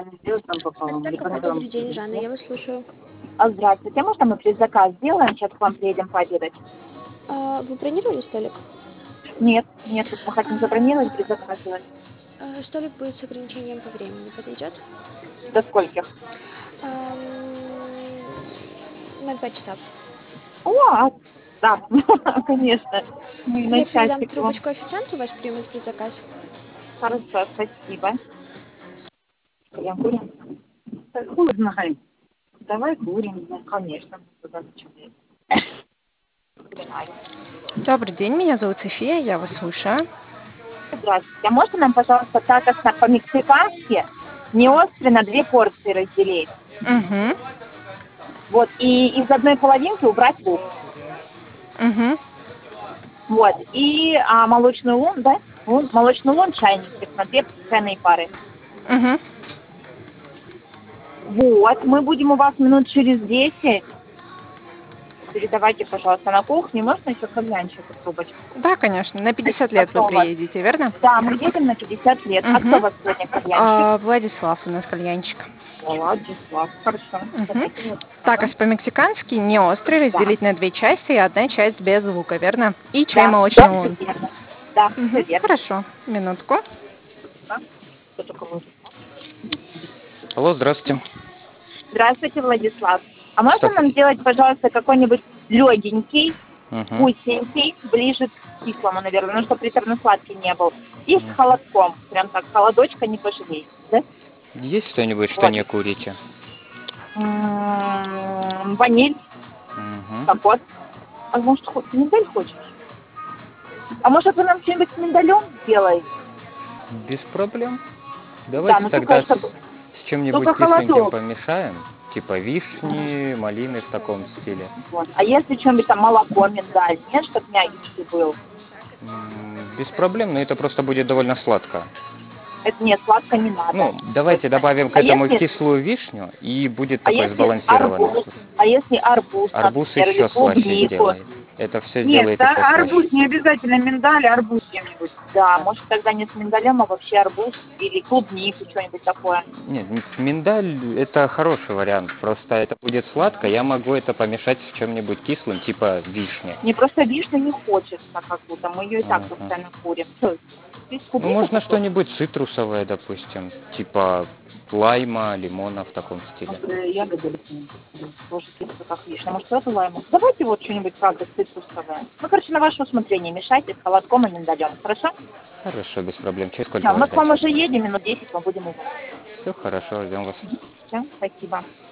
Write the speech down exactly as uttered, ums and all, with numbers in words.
сделать там пополам? Или Артекафе, помидором добрый день, съесть, Жанна, нет? я вас слушаю. А, здравствуйте, а можно мы предзаказ сделаем? Сейчас к вам приедем пообедать. А, вы бронировали столик? Нет, нет, мы хотим забронировать, А, предзаказ сделать. а, столик будет с ограничением по времени, подойдет? До скольких? Ам, на два часа. О, а, да, конечно. Мы на Я передам часик вам. трубочку официанту, вас примет предзаказ. Хорошо, спасибо. Я курим? Так, хуй знает. Давай курим, ну, конечно. Туда зачем лезть? Добрый день, меня зовут София, я вас слушаю. Здравствуйте. А можно нам, пожалуйста, такос на- по-мексикански не острый на две порции разделить? Угу, Вот, и из одной половинки убрать лук. угу. Вот, и а, молочный лун, да? Лун, молочный лун, чайничек на две чайные пары. Угу. Вот, мы будем у вас минут через десять. Передавайте, пожалуйста, на кухне. Можно еще кальянчик и трубочку? Да, конечно, на пятьдесят А лет вы кто у вас? приедете, верно? Да, мы едем на пятьдесят лет. А кто у Угу. вас сегодня кальянчик? А, Владислав у нас кальянчик. Владислав, хорошо. Угу. Давайте вот Такос ставим. по-мексикански, не острый, Да, разделить на две части и одна часть без лука, верно? И чай да, да, молочный все лун. верно. Да, все Угу. верно. Хорошо, минутку. Да. Кто только может. Алло, здравствуйте. Здравствуйте, Владислав. А можно Что? нам сделать, пожалуйста, какой-нибудь легенький, Угу. вкусненький, ближе к кислому, наверное, ну, чтобы приторно-сладкий не был. И с холодком, прям так, холодочка не пожалей, да? Есть что-нибудь, что Вот. не курите? М, Ваниль, Угу. капот. А может, хоть миндаль хочешь? А может, вы нам что-нибудь с миндалем сделаете? Без проблем. Да, Давайте ну тогда только, с, чтобы... с чем-нибудь только кисленьким холодок. помешаем. Типа вишни, малины в таком стиле. Вот. А если что-нибудь там молоко, миндаль, нет, чтобы мягенький был? М, Без проблем, но это просто будет довольно сладко. Это нет, сладко не надо. Ну, давайте Точно. добавим к А этому если, кислую вишню, и будет а такой если сбалансированный арбуз? вкус. А если арбуз, Арбуз например, или еще слаще клубнику? сделает. Это все Нет, сделает да, еще слаще. арбуз, не обязательно миндаль, арбуз чем-нибудь. Да, может тогда не с миндалем, а вообще арбуз или клубнику, что-нибудь такое. Нет, м- миндаль это хороший вариант, просто это будет сладко, я могу это помешать с чем-нибудь кислым, типа вишни. Мне просто вишня не хочется, как будто мы ее и так Мгм. постоянно курим. Что, ты Ну, клубнику можно хотел? что-нибудь цитрусовое, допустим, типа лайма, лимона в таком стиле. Вот, э, ягоды лесные, тоже кисло, как вишня. Может, это лайму? Давайте вот что-нибудь, правда, цитрусовое. Ну, короче, на ваше усмотрение мешайте с холодком и миндалем, хорошо? Хорошо, без проблем. Через сколько Да, вас мы к вам ждать? уже едем, минут десять мы будем уже. Все хорошо, ждем вас. Все, спасибо.